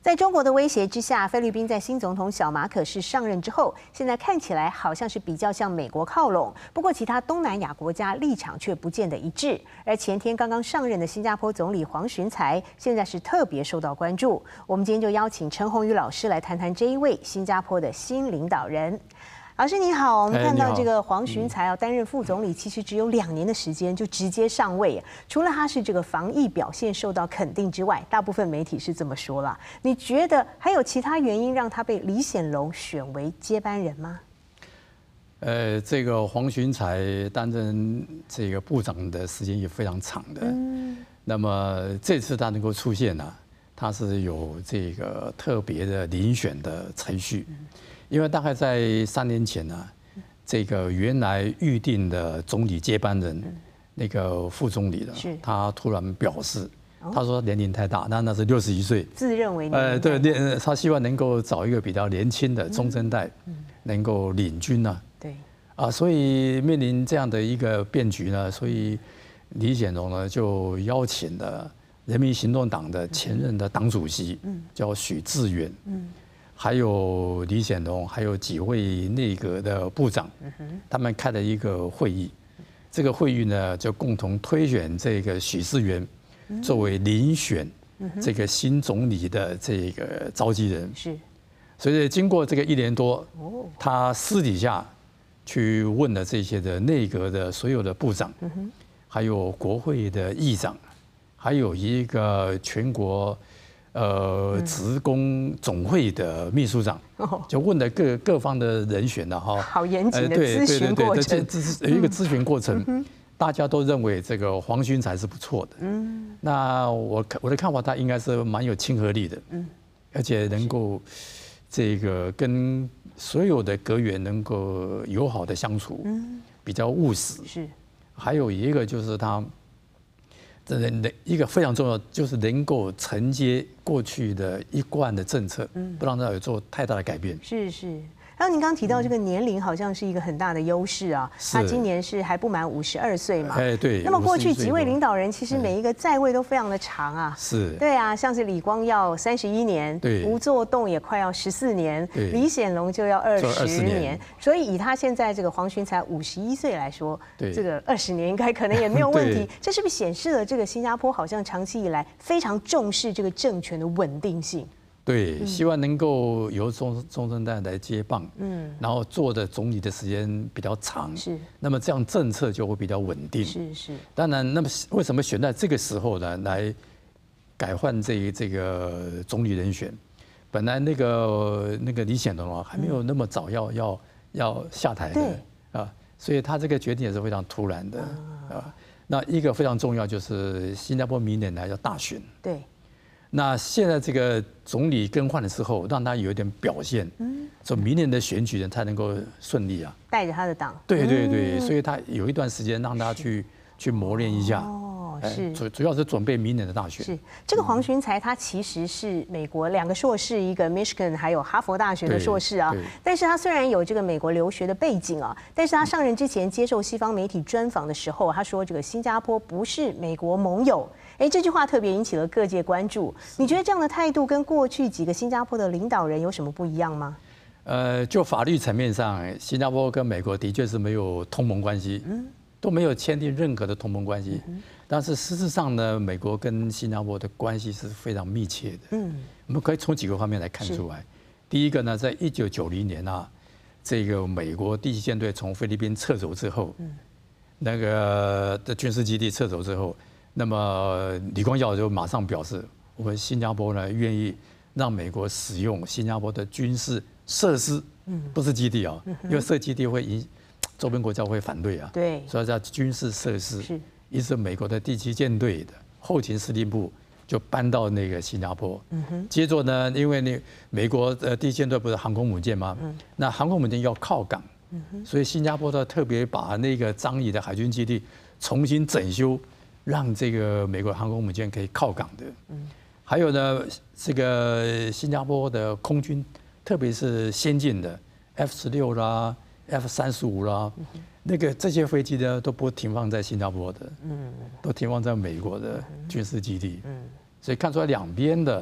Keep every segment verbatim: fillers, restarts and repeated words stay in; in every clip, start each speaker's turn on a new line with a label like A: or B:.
A: 在中国的威胁之下，菲律宾在新总统小马可仕上任之后，现在看起来好像是比较向美国靠拢。不过，其他东南亚国家立场却不见得一致。而前天刚刚上任的新加坡总理黄循财，现在是特别受到关注。我们今天就邀请陈宏宇老师来谈谈这一位新加坡的新领导人。 老师你好，我们看到这个黄循财啊，担任副总理其实只有两年的时间就直接上位。除了他是这个防疫表现受到肯定之外，大部分媒体是这么说了。你觉得还有其他原因让他被李显龙选为接班人吗？
B: 呃，这个黄循财担任这个部长的时间也非常长的。嗯。那么这次他能够出现呢、啊，他是有这个特别的遴选的程序。嗯 因为大概在三年前呢、啊，这个原来预定的总理接班人，那个副总理的，他突然表示，他说年龄太大，那那是六十一岁，
A: 自认为
B: 呃对，他希望能够找一个比较年轻的中生代，能够领军呢、啊，
A: 对，
B: 啊，所以面临这样的一个变局呢，所以李显龙呢就邀请了人民行动党的前任的党主席，叫许志远，嗯。 还有李显龙，还有几位内阁的部长，他们开了一个会议。这个会议呢，就共同推选这个许志远作为遴选这个新总理的这个召集人。是。所以经过这个一年多，他私底下去问了这些的内阁的所有的部长，还有国会的议长，还有一个全国。 呃，职工总会的秘书长就问了各各方的人选了哈，
A: 好严谨的咨询过程，
B: 有一个咨询过程，大家都认为这个黄循财是不错的。嗯，那我我的看法，他应该是蛮有亲和力的，嗯，而且能够这个跟所有的阁员能够友好的相处，嗯，比较务实。是，还有一个就是他。 一个非常重要，就是能够承接过去的一贯的政策，不让它有做太大的改变。
A: 是是。然后您刚刚提到这个年龄好像是一个很大的优势啊，他今年是还不满五十二岁嘛。
B: 哎，对。
A: 那么过去几位领导人其实每一个在位都非常的长啊。
B: 是。
A: 对啊，像是李光耀三十一年，对，吴作栋也快要十四年，李显龙就要二十年。所以以他现在这个黄循财五十一岁来说，这个二十年应该可能也没有问题。这是不是显示了这个新加坡好像长期以来非常重视这个政权的稳定性？
B: 对，希望能够由中中生代来接棒，嗯，然后做的总理的时间比较长，是，那么这样政策就会比较稳定，是是。当然，那么为什么选在这个时候呢？来改换这这个总理人选？本来那个那个李显龙啊，还没有那么早要要要下台的啊，所以他这个决定也是非常突然的啊。那一个非常重要就是新加坡明年呢要大选，对。 那现在这个总理更换的时候，让他有一点表现，嗯，说明年的选举人才能够顺利啊，
A: 带着他的党，
B: 对对对，所以他有一段时间让他去去磨练一下，哦，是，主主要是准备明年的大选。
A: 是这个黄循财，他其实是美国两个硕士，一个 Michigan 还有哈佛大学的硕士啊，但是他虽然有这个美国留学的背景啊，但是他上任之前接受西方媒体专访的时候，他说这个新加坡不是美国盟友。 哎，这句话特别引起了各界关注。你觉得这样的态度跟过去几个新加坡的领导人有什么不一样吗？
B: 呃，就法律层面上，新加坡跟美国的确是没有同盟关系，嗯，都没有签订任何的同盟关系。嗯、但是事实上呢，美国跟新加坡的关系是非常密切的。嗯，我们可以从几个方面来看出来。第一个呢，在一九九零年啊，这个美国第七舰队从菲律宾撤走之后，嗯，那个的军事基地撤走之后。 那么李光耀就马上表示，我们新加坡呢愿意让美国使用新加坡的军事设施，不是基地啊，因为设基地会引周边国家会反对啊。对，所以叫军事设施。是，于是美国的第七舰队的后勤司令部就搬到那个新加坡。嗯哼。接着呢，因为那美国的第七舰队不是航空母舰吗？嗯。那航空母舰要靠港，嗯哼。所以新加坡呢特别把那个樟宜的海军基地重新整修。 让这个美国航空母舰可以靠港的，嗯，还有呢，这个新加坡的空军，特别是先进的 F 十六啦、F 三十五啦，那个这些飞机呢都不停放在新加坡的，嗯，都停放在美国的军事基地，嗯，所以看出来两边的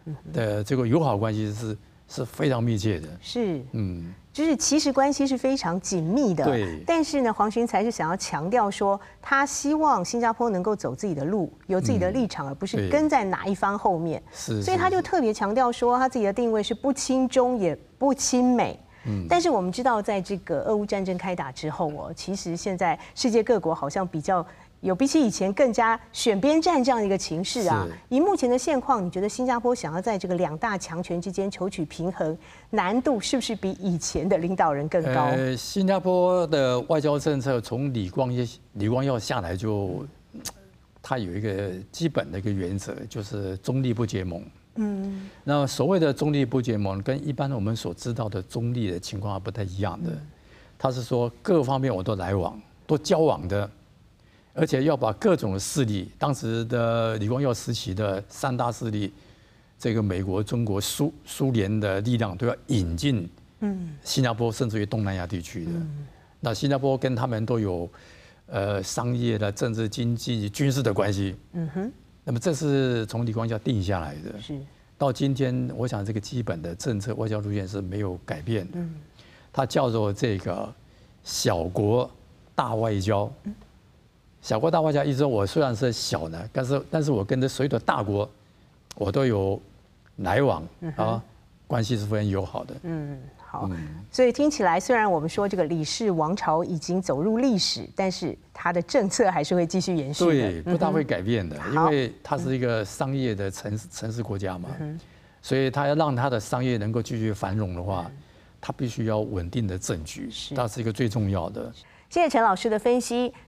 B: 的这个友好关系是是非常密切的。
A: 是，
B: 嗯。
A: 就是其实关系是非常紧密的，
B: 对。
A: 但是呢，黄循财是想要强调说，他希望新加坡能够走自己的路，有自己的立场，而不是跟在哪一方后面。
B: 是。
A: 所以他就特别强调说，他自己的定位是不亲中也不亲美。嗯。但是我们知道，在这个俄乌战争开打之后哦，其实现在世界各国好像比较有比起以前更加选边站这样的一个情势啊。以目前的现况，你觉得新加坡想要在这个两大强权之间求取平衡，难度是不是比以前的领导人更高？
B: 呃，新加坡的外交政策从李光耀李光耀下来就，他有一个基本的一个原则，就是中立不结盟。嗯，那所谓的中立不结盟，跟一般我们所知道的中立的情况不太一样的。他是说各方面我都来往，都交往的。而且要把各种势力，当时的李光耀时期的三大势力，这个美国、中国、苏苏联的力量都要引进，新加坡甚至于东南亚地区的。那新加坡跟他们都有，呃，商业的、政治、经济、军事的关系。嗯哼。那么这是从李光耀定下来的。是。到今天，我想这个基本的政策外交路线是没有改变的。嗯。它叫做这个小国大外交。小国大外交意思说，我虽然是小呢，但是但是我跟这所有的大国，我都有来往啊，关系是非常友好的。嗯，
A: 好。所以听起来，虽然我们说这个李氏王朝已经走入历史，但是它的政策还是会继续延续的。
B: 对，不大会改变的，因为它是一个商业的城市城市国家嘛，所以它要让它的商业能够继续繁荣的话，它必须要稳定的政局，它是一个最重要的。
A: 谢谢陈老师的分析。